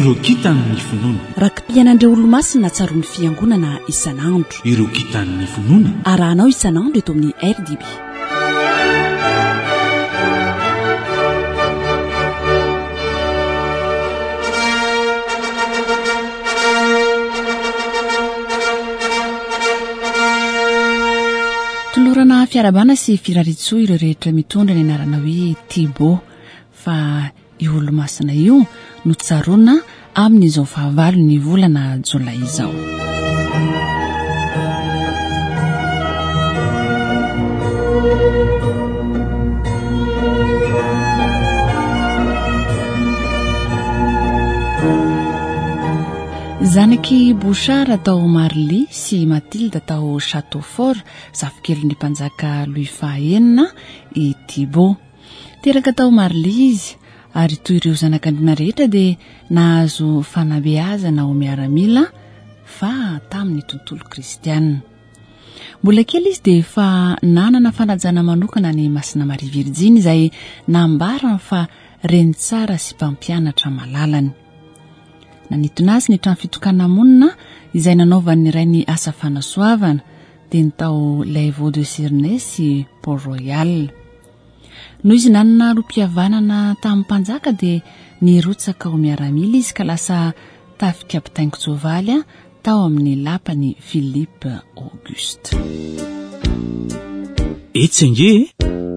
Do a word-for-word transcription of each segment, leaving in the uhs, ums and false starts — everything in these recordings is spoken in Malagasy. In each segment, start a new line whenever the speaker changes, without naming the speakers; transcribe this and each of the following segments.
ireo kitan'ny finoana
rakim-pianandreo olo-masina tsaroan'ny fiangonana isan'andro.
ireo kitan'ny finoana
arahanao isan'andro eto amin'ny R D B. tolorana fiarabana sy firaritsoa ireo rehetra mitondra ny anarana hoe Tibo fa io olo-masina io no tsaroana amin'izao fahavalo ny volana Jolay izao. Zanaky Bouchard tao Marly sy Mathilde tao Châteaufort zafikely mpanjaka Louis fahaenina i Thibaut. Teraka tao Marly izy ary toy ireo zanak'andriana rehetra dia nahazo fanabeazana ho miaramila fa tamin'ny tontolo kristianina. Mbola kely izy dia efa nanana fanajana manokana ny Masina Maria Virginie izay nambarany fa reny tsara sy mpampianatra malalany. Nanitona azy ny trano fitokana monina izay nanaovan'ny iray ny asa fanasoavana dia ny tao Laiveau de Cernay sy Port-Royal. Noho izy nanana rom-pihavanana tamin'ny mpanjaka dia nirotsaka ho miaramila izy ka lasa tafika mpitaingo tsoavaly tao amin'ny lapany Philippe Auguste.
Etsenge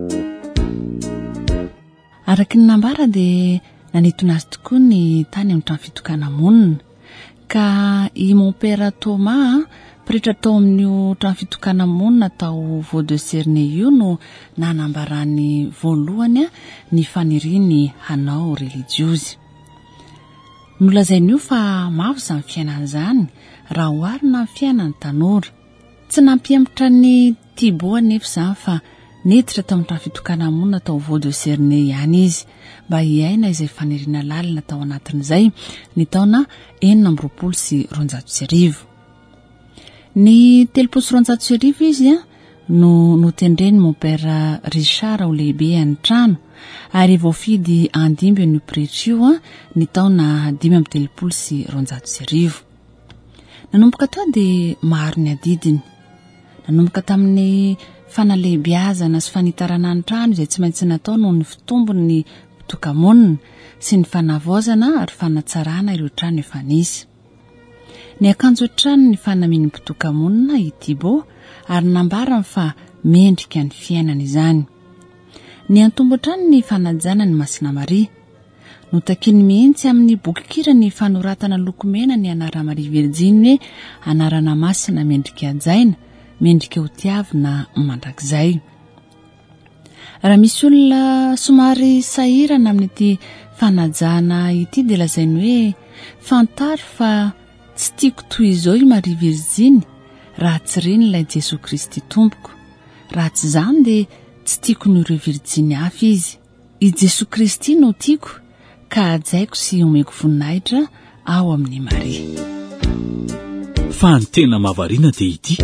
araky ny nambara dia nanitona azy tokoa ny tany amin'ny trano fitokana monina ka i mon père Thomas pretra tao amin'io trano fitokana monina tao Vau de Cernay io no nanambarany voalohany ny faniriany hanao religiozy. Nolazain'io fa mavo izany fiainan'izany raha oharina amin'ny fiainan'ny tanora. Tsy nampiembotra ny Thibaut nefa izany fa neditra tao amin'ny trano fitokana monina tao Vau de Cernay ihany izy mba hiaina izay faniriana lalina tao anatin'izay ny taona enina amby roapolo sy roanjato sy arivo. Ny telopolo sy roanjato sy arivo izy no notendreny mon père Richard ho lehibe any trano ary voafidy andimby ny pretra io ny taona dimy amby telopolo sy roanjato sy arivo. Nanomboka tao dia maro ny adidiny. Nanomboka tamin'ny fanalehibiazana sy fanitarana ny trano izay tsy maintsy natao noho ny fitombony ny mpitoka-monina sy ny fanavaozana ary fanatsarana ireo trano efa nisy. Ny akanjo trano ny fanamian'ny mpitoka-monina i Thibaut ary nambarany fa mendrika ny fiainana izany. Ny antombotrano ny fanajana ny Masina Maria. Notakiny mihitsy amin'ny boky kira ny fanoratana lokomena ny anara Maria Virginie hoe anarana masina mendrika hajaina mendrika ho tiavina mandrakizay. Raha misy olona somary sahirana amin'ity fanajana ity dia lazainy hoe fantaro fa tsy tiako toy izao i Maria Virginie raha tsy reny ilay Jesosy Kristy tompoko. Raha tsy izany dia tsy tiako noho ireo Virginie hafa izy. I Jesosy Kristy no tiako ka hajaiko sy omeko voninahitra ao amin'ny Maria.
Fa ny tena mahavariana dia ity.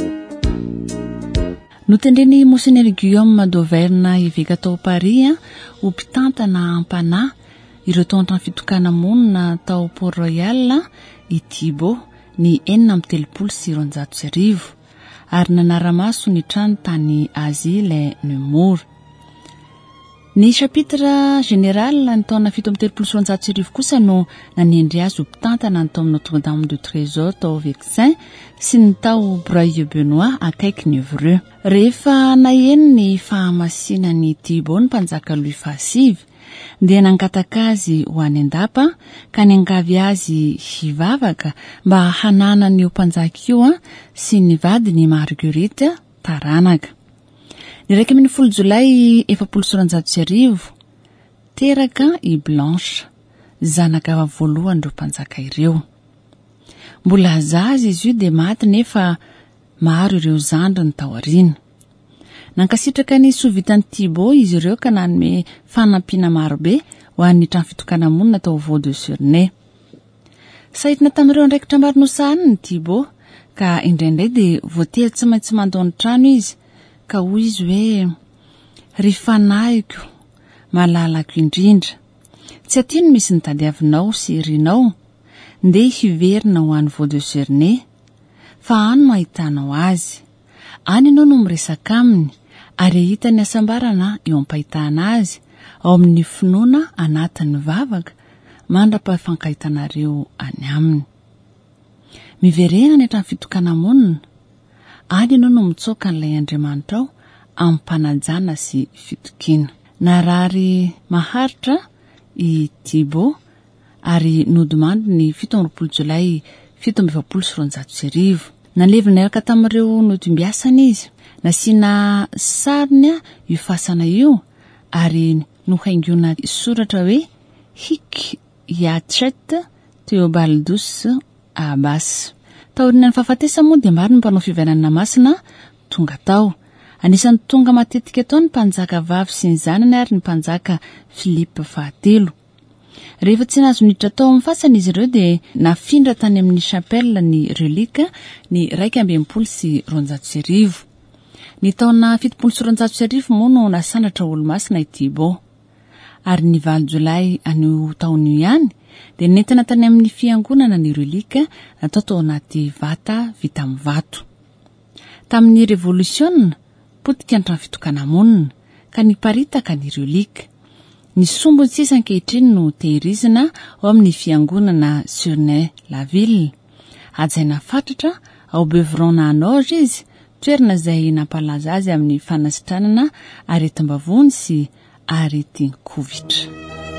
Notendreny Monseigneur Guillaume d'Auvergne iveka tao Paris ho mpitantana ampanahy ireo tao an-trano fitokana monina tao Port-Royal i Thibaut ny enina amby telopolo sy roanjato sy arivo ary nanara-maso ny trano tany Asile Nemours. Ny chapitre général ny taona fito amby telopolo sy roanjato sy arivo kosa no nanendry azy ho mpitantana ny tao Notre-Dame de Trésor tao Vexin sy ny tao Breuil-Benoît akaiky ny Évreux. Rehefa naheno ny fahamasinan'ny Thibaut ny mpanjaka Louis fahasivy dia nangataka azy ho any an-dapa ka niangavy azy hivavaka mba hananany io mpanjaka io sy ny vadiny Marguerite taranaka. Ny raika amin'ny folo Jolay efapolo sy roanjato sy arivo teraka i Blanche zanaka voalohany ireo mpanjaka ireo. Mbola zaza izy io dia maty nefa maro ireo zandriny tao aoriana. Nankasitraka ny sovitan'ny Thibaut izy ireo ka nanome fanampiana marobe ho an'ny trano fitokana monina tao Vau de Cernay. Sahitana tamin'ireo andraikitra maro nosahany ny Thibaut ka indraindray dia voatery tsy maintsy mandao ny trano izy ka hoy izy hoe ry fanahiko malalako indrindra tsy atiano misy nitadiavinao sy rinao ndeha hiverina ho an'ny vaudeserne fa any no ahitanao azy. Any ianao no miresaka aminy ary hitany asambarana eo ampahitana azy ao amin'ny finoana anatin'ny vavaka mandra-pafankahitanareo any aminy. Miverena ny hatrany fitokana monina. Any ianao no mitsoka n'ilay Andriamanitra ao amin'ny mpanajana sy fitokina. Narary maharitra i Thibaut ary nodimandry ny fito amby roapolo jolay fito amby efapolo sy roanjato sy arivo. Nalevina niaraka tamin'ireo nodim-biasana izy. Nasiana sariny io fasana io ary nohaingona soratra hoe Hic Iachet Theobaldus Abbas. Taorina ny fahafatesa moa dia maro ny mpanao fiveranana masina tonga tao. Anisan'ny tonga matetika tao ny mpanjaka vavy sy ny zanany ary ny mpanjaka Philippe fahatelo. Rehefa tsy nahazo niditra tao amin'ny fasana izy ireo dia nafindra tany amin'ny chapelle ny relika ny raika amby enimpolo sy roanjato sy arivo. Ny taona fitopolo sy roanjato sy arivo moa no nasandratra olo-masina i Thibaut. Ary ny valo jolay anio taona io ihany dia nentina tany amin'ny fiangonana ny relika natao tao anaty vata vita amin'ny vato. Tamin'ny revolution potika ny trano fitokana monina ka niparitaka ny relika. Ny sombony sisa ankehitriny no tehirizina ao amin'ny fiangonana Surnay-la-Ville. Ajaina fatratra ao Beuvron-na-Norge izy, toerana izay nampalaza azy amin'ny fanasitranana aretim-bavony sy aretin-kovitra.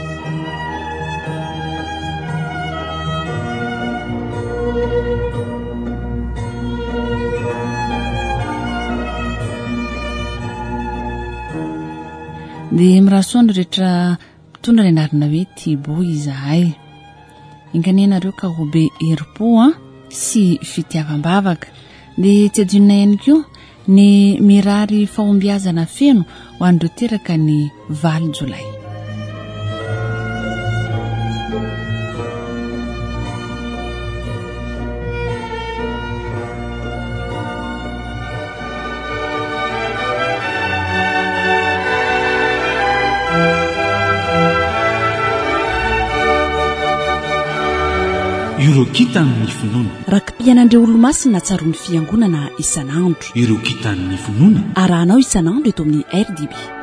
Dia mirasoandro rehetra mpitondra ny anarana hoe Thibaut izahay. Inganenareo ka ho be herim-po sy fitiavam-bavaka. Dia tsy adinona ihany koa ny mirary fahombiazana feno ho an'ireo teraka ny valo jolay.
Ireo kitan'ny finoana.
Rakim-pianandreo olo-masina tsaron'ny fiangonana isan'andro.
Ireo kitan'ny finoana.
Arahanao isan'andro eto amin'ny R D B.